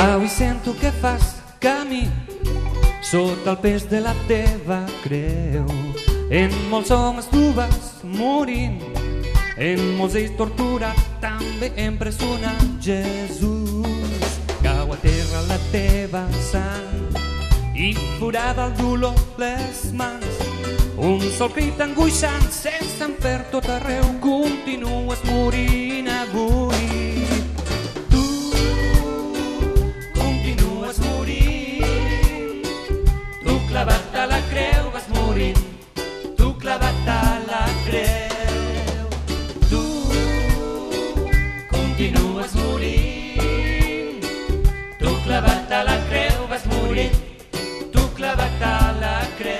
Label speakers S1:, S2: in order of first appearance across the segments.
S1: Avui sento que fas camí sota el pes de la teva creu. En molts homes tu vas morint, en molts ells torturat, també empresonat. Jesús, cau a terra la teva sang i forada el dolor les mans. Un sol crit angoixant sense per tot arreu, continues morint avui. Clavat a la creu vas morint, tu clavat a la creu. Tu continues morint, tu clavat a la creu vas morint, tu clavat a la creu.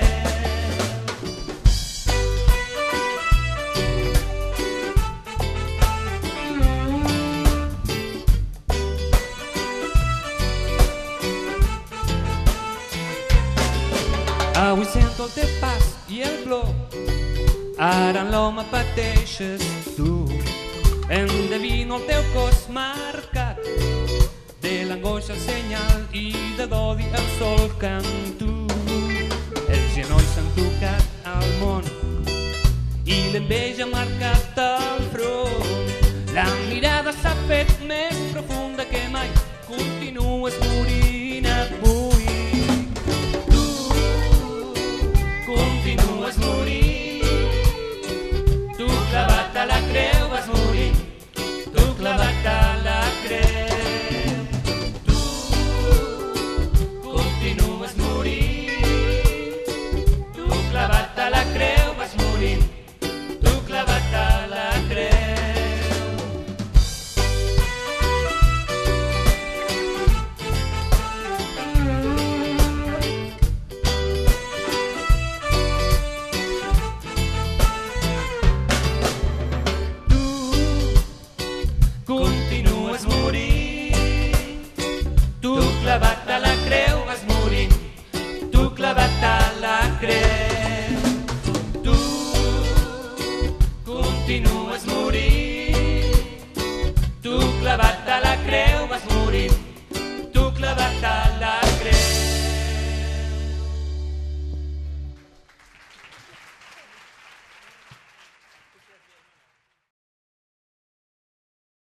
S1: Avui sento el teu pas i el plor, ara en l'home pateixes tu. Endevino el teu cos marcat, de l'angoixa el senyal i de d'odi el sol que en tu. Els genolls s'han tocat al món i l'enveja ha marcat el front. La mirada s'ha fet més profunda que mai, continues morint avui. Continues morint, tu clavat a la creu vas morint, tu clavat a la creu. Tu continues morint, tu clavat a la creu vas morint, tu clavat a la creu. Continues morint, tu clavat a la creu vas morint, tu clavat a la creu. Tu continues